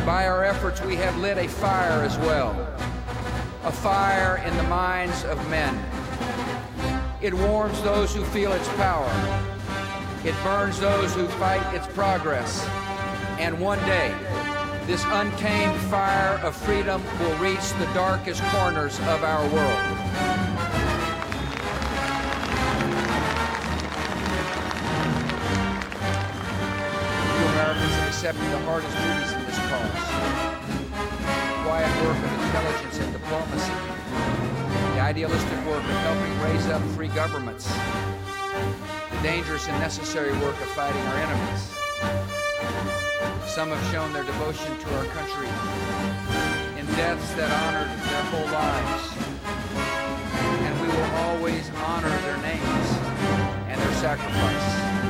By our efforts, we have lit a fire as well, a fire in the minds of men. It warms those who feel its power. It burns those who fight its progress. And one day, this untamed fire of freedom will reach the darkest corners of our world. You Americans have accepted the hardest duties in this cause. Quiet work of intelligence and diplomacy. The idealistic work of helping raise up free governments. The dangerous and necessary work of fighting our enemies. Some have shown their devotion to our country in deaths that honored their whole lives. And we will always honor their names and their sacrifice.